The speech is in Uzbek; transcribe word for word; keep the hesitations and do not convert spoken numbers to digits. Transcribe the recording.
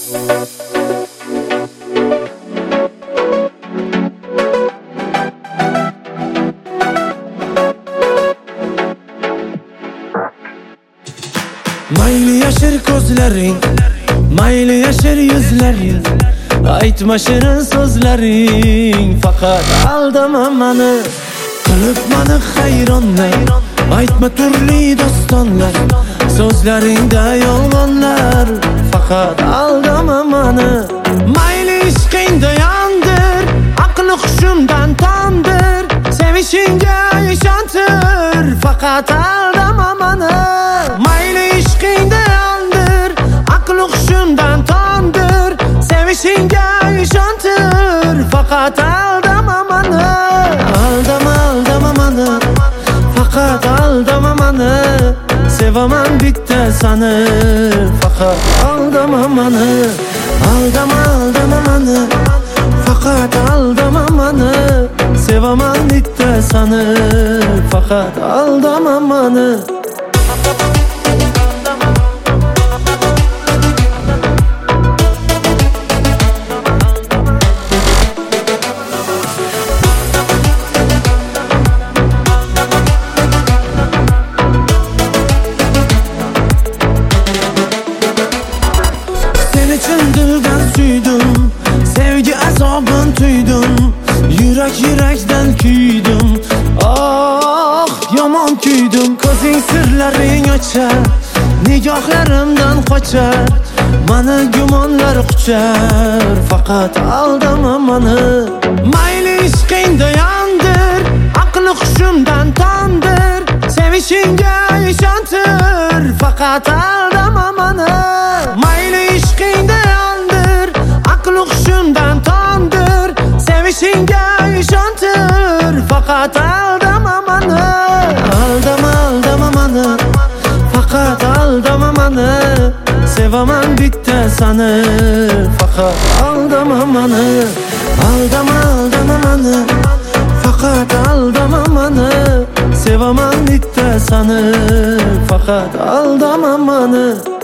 Mayli yashir ko'zlaring, mayli yashir yuzlaring, aytma shirin so'zlaring, faqat aldama mani. Qilib mani hayronlar, aytma turli dostonlar, so'zlaringda yolg'onlar, faqat aldama mani. Mayli ishqingda yondir, aql hushimdan tondir, sevishingga ishontir, faqat aldama mani. Mayli ishqingda yondir, aql hushimdan tondir, sevishingga ishontir, faqat aldama mani. Aldama, aldama mani, faqat aldama mani. Sevaman bitta sani, faqat aldama mani. Aldama, aldama mani, faqat aldama mani. Sevaman bitta sani, faqat aldama mani. Dildan suydim, sevgi azobin tuydim, yurak yurakdan kuydim. Ah, yomon kuydim. Ko'zing sirlaring ochar, nigohlarimdan qochar, mani gumonlar quchar, faqat aldama mani. Mayli ishqingda yondir, aql hushimdan tondir, sevishingga ishontir, faqat aldama mani. Mayli ishqingda yondir, aql hushimdan tondir, sevishingga ishontir, faqat aldama mani. Aldama, aldama mani, faqat aldama mani. Sevaman bitta sani, faqat aldama mani. Aldama, aldama mani, faqat aldama mani. Sevaman bitta sani, faqat aldama mani.